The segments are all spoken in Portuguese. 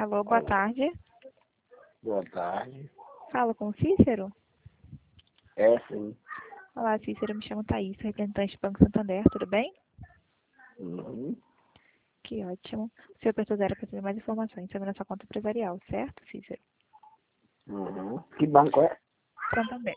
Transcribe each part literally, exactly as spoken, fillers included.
Alô, boa tarde. Boa tarde. Fala com o Cícero? É, sim. Olá, Cícero, me chamo Thaís, representante do Banco Santander, tudo bem? Uhum. Que ótimo. O senhor apertou zero para ter mais informações sobre a nossa conta empresarial, certo, Cícero? Uhum. Que banco é? Santander.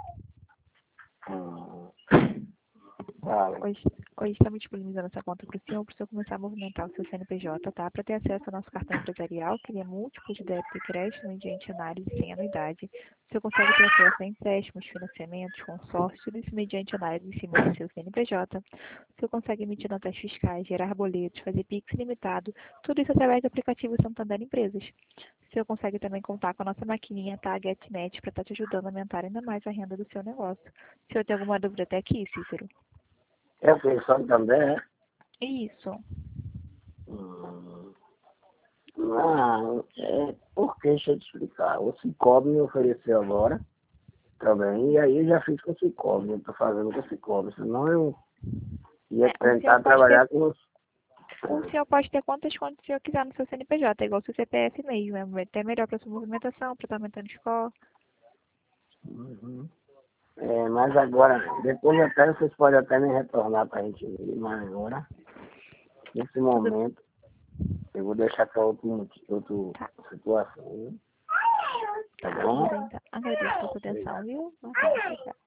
Uhum. Vale. Hoje, hoje estamos disponibilizando essa conta para o senhor, para o senhor começar a movimentar o seu C N P J, tá? Para ter acesso ao nosso cartão empresarial, que ele é múltiplo de débito e crédito mediante análise sem anuidade. O senhor consegue ter acesso a empréstimos, financiamentos, consórcios, tudo isso mediante análise em cima do seu C N P J. O senhor consegue emitir notas fiscais, gerar boletos, fazer Pix limitado, tudo isso através do aplicativo Santander Empresas. O senhor consegue também contar com a nossa maquininha, tá? A GetNet, para estar te ajudando a aumentar ainda mais a renda do seu negócio. O senhor tem alguma dúvida até aqui, Cícero? É o que? Santander? Isso. Hum. Não, é porque, deixa eu te explicar. O Cicobi me ofereceu agora também, e aí eu já fiz com o Cicobi, eu tô fazendo com o Cicobi, senão eu ia É, o senhor tentar pode ter, trabalhar com os... o senhor pode ter quantas contas o senhor quiser no seu C N P J, é igual o seu C P F mesmo, é até melhor para sua movimentação, para estar aumentando o score. Uhum. É, mas agora, depois até vocês podem até me retornar pra gente ver, mas agora, nesse Tudo momento, eu vou deixar para outro, moti- outro tá, situação, né? Tá tá, tudo bom? bem, tá. Agradeço pela sua Obrigado. atenção, viu? Boa tarde, tchau.